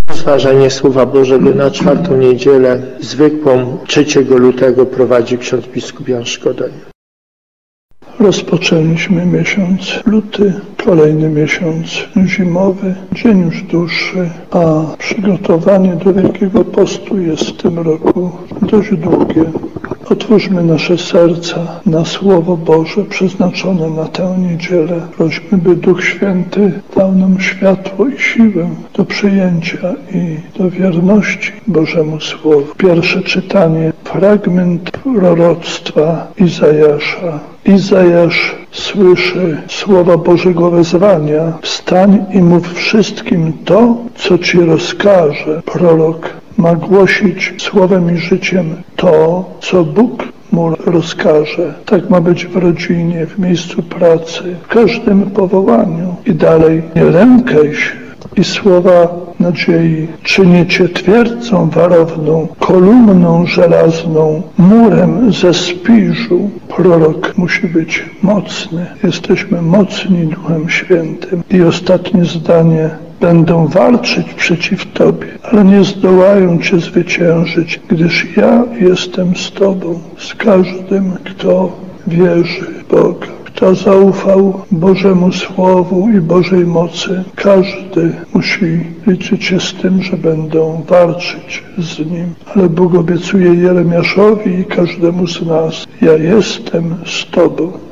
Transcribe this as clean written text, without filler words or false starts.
Rozważanie Słowa Bożego na czwartą niedzielę zwykłą 3 lutego prowadzi ksiądz biskup Jan Szkodań. Rozpoczęliśmy miesiąc luty, kolejny miesiąc zimowy, dzień już dłuższy, a przygotowanie do Wielkiego Postu jest w tym roku dość długie. Otwórzmy nasze serca na Słowo Boże przeznaczone na tę niedzielę. Prośmy, by Duch Święty dał nam światło i siłę do przyjęcia i do wierności Bożemu Słowu. Pierwsze czytanie, fragment proroctwa Izajasza. Izajasz słyszy słowa Bożego wezwania: wstań i mów wszystkim to, co ci rozkaże. Prorok ma głosić słowem i życiem to, co Bóg mu rozkaże. Tak ma być w rodzinie, w miejscu pracy, w każdym powołaniu. I dalej, nie lękaj się. I słowa nadziei: czynię cię twierdzą warowną, kolumną żelazną, murem ze spiżu. Prorok musi być mocny. Jesteśmy mocni Duchem Świętym. I ostatnie zdanie: będą walczyć przeciw Tobie, ale nie zdołają Cię zwyciężyć, gdyż ja jestem z Tobą, z każdym, kto wierzy w Boga. Kto zaufał Bożemu Słowu i Bożej mocy, każdy musi liczyć się z tym, że będą walczyć z Nim. Ale Bóg obiecuje Jeremiaszowi i każdemu z nas: ja jestem z Tobą.